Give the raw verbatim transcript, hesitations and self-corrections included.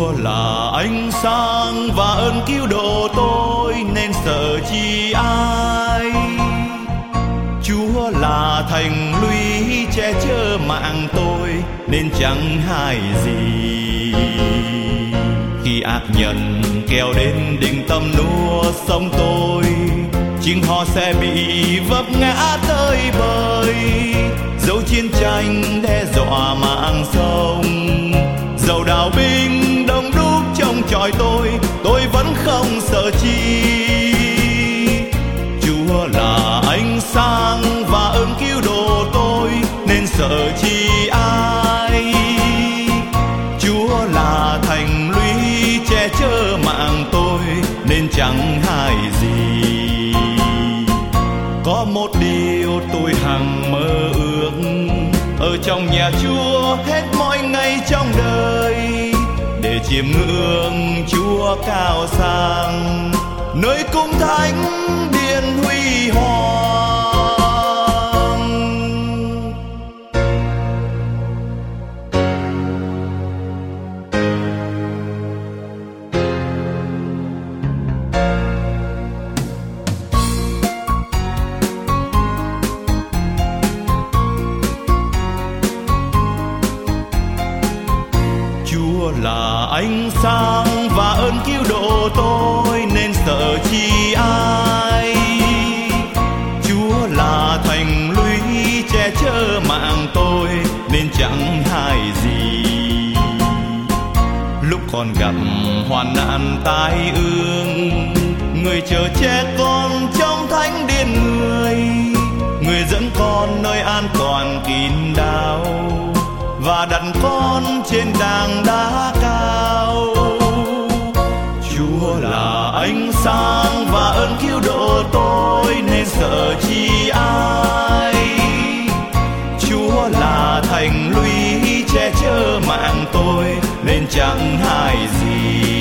Chúa là ánh sáng và ơn cứu độ tôi, nên sợ chi ai. Chúa là thành lũy che chở mạng tôi, nên chẳng hại gì. Khi ác nhân kéo đến đỉnh tầm nua sống tôi, chính họ sẽ bị vấp ngã tới bời. Dẫu chiến tranh đe dọa mạng sống, dẫu đạo binh đông đúc trong chọi tôi, tôi vẫn không sợ chi. Chúa là ánh sáng và ơn cứu độ tôi, nên sợ chi ai. Chúa là thành lũy che chở mạng tôi, nên chẳng hại gì. Có một điều tôi hằng mơ ước, ở trong nhà Chúa hết mọi ngày trong đời, để chiêm ngưỡng Chúa cao sang, nơi cung thánh điện huy hoàng. Chúa là ánh sáng và ơn cứu độ tôi, nên sợ chi ai. Chúa là thành lũy che chở mạng tôi, nên chẳng hại gì. Lúc còn gặp hoạn nạn tai ương, người chở che con trong thánh điện người, người dẫn con nơi an toàn kín đáo, và đặt con trên tảng đá cao. Chúa là ánh sáng và ơn cứu độ tôi, nên sợ chi ai. Chúa là thành lũy che chở mạng tôi, nên chẳng hại gì.